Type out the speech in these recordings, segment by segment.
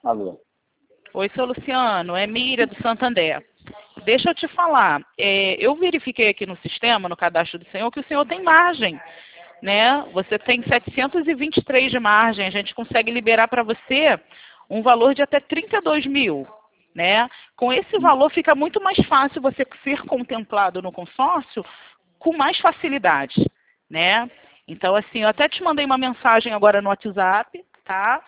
Alô. Oi, seu Luciano, é Miriam do Santander. Deixa eu te falar, eu verifiquei aqui no sistema, no cadastro do senhor, que o senhor tem margem, né? Você tem 723 de margem, a gente consegue liberar para você um valor de até 32 mil, né? Com esse valor fica muito mais fácil você ser contemplado no consórcio com mais facilidade, né? Então, assim, eu até te mandei uma mensagem agora no WhatsApp, tá?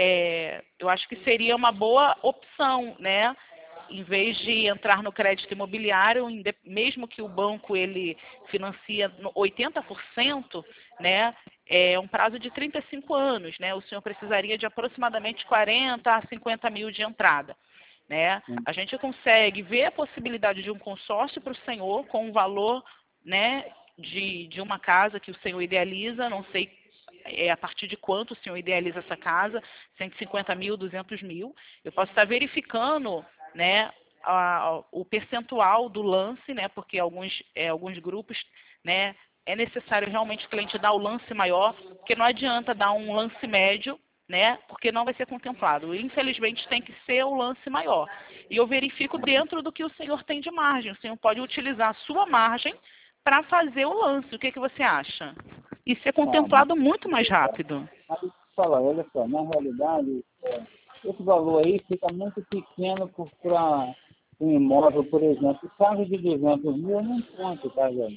Eu acho que seria uma boa opção, né? Em vez de entrar no crédito imobiliário, mesmo que o banco ele financia 80%, né? É um prazo de 35 anos, né? O senhor precisaria de aproximadamente 40 a 50 mil de entrada, né? A gente consegue ver a possibilidade de um consórcio para o senhor com um valor, né, de uma casa que o senhor idealiza, não sei a partir de quanto o senhor idealiza essa casa, 150 mil, 200 mil. Eu posso estar verificando, né, o percentual do lance, né, porque alguns grupos, né, é necessário realmente o cliente dar o lance maior, porque não adianta dar um lance médio, né, porque não vai ser contemplado. Infelizmente tem que ser o lance maior. E eu verifico dentro do que o senhor tem de margem. O senhor pode utilizar a sua margem para fazer o lance. O que você acha? E ser contemplado muito mais rápido. Mas fala, olha só, na realidade, esse valor aí fica muito pequeno para um imóvel, por exemplo. Casa de 200 mil eu não conto, tá, velho?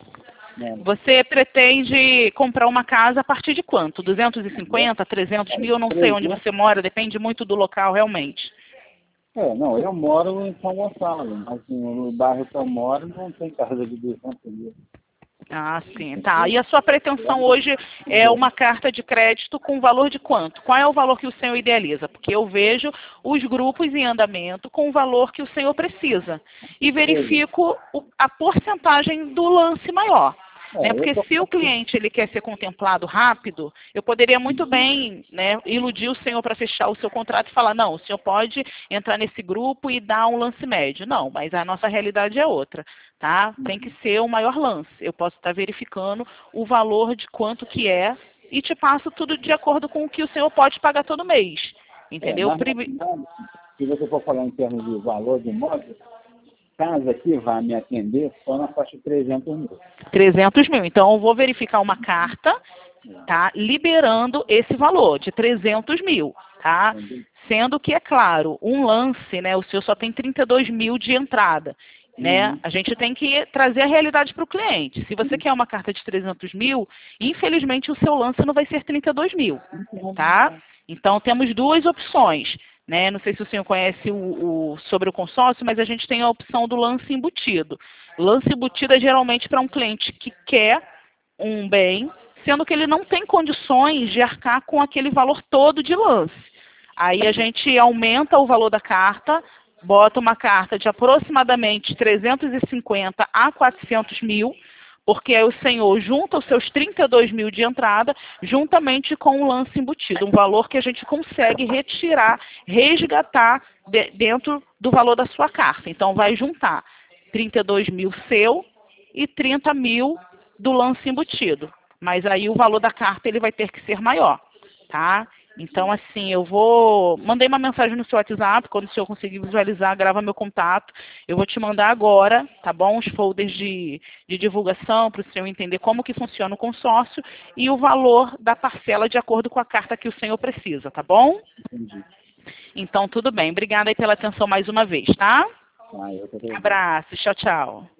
Você pretende comprar uma casa a partir de quanto? 250, 300 mil? Eu não sei onde você mora, depende muito do local, realmente. Não, eu moro em São Gonçalo, mas no bairro que eu moro não tem casa de 200 mil. Ah, sim, tá. E a sua pretensão hoje é uma carta de crédito com valor de quanto? Qual é o valor que o senhor idealiza? Porque eu vejo os grupos em andamento com o valor que o senhor precisa. E verifico a porcentagem do lance maior. Né? Porque se o cliente ele quer ser contemplado rápido, eu poderia muito bem, né, iludir o senhor para fechar o seu contrato e falar, não, o senhor pode entrar nesse grupo e dar um lance médio. Não, mas a nossa realidade é outra, tá? Tem que ser o maior lance. Eu posso estar verificando o valor de quanto que é e te passo tudo de acordo com o que o senhor pode pagar todo mês. Entendeu? Se você for falar em termos de valor de imóvel, casa que vai me atender só na faixa de 300 mil. 300 mil. Então, eu vou verificar uma carta, tá? Liberando esse valor de 300 mil, tá? Sendo que, é claro, um lance, né? O senhor só tem 32 mil de entrada, né? A gente tem que trazer a realidade para o cliente. Se você quer uma carta de 300 mil, infelizmente o seu lance não vai ser 32 mil, tá? Então, temos duas opções. Né? Não sei se o senhor conhece sobre o consórcio, mas a gente tem a opção do lance embutido. Lance embutido é geralmente para um cliente que quer um bem, sendo que ele não tem condições de arcar com aquele valor todo de lance. Aí a gente aumenta o valor da carta, bota uma carta de aproximadamente 350 a 400 mil, porque aí o senhor junta os seus 32 mil de entrada, juntamente com o lance embutido, um valor que a gente consegue retirar, resgatar dentro do valor da sua carta. Então, vai juntar 32 mil seu e 30 mil do lance embutido. Mas aí o valor da carta ele vai ter que ser maior, tá? Então, assim, mandei uma mensagem no seu WhatsApp, quando o senhor conseguir visualizar, grava meu contato. Eu vou te mandar agora, tá bom? Os folders de divulgação, para o senhor entender como que funciona o consórcio e o valor da parcela de acordo com a carta que o senhor precisa, tá bom? Entendi. Então, tudo bem. Obrigada aí pela atenção mais uma vez, tá? Eu Abraço. Tchau, tchau.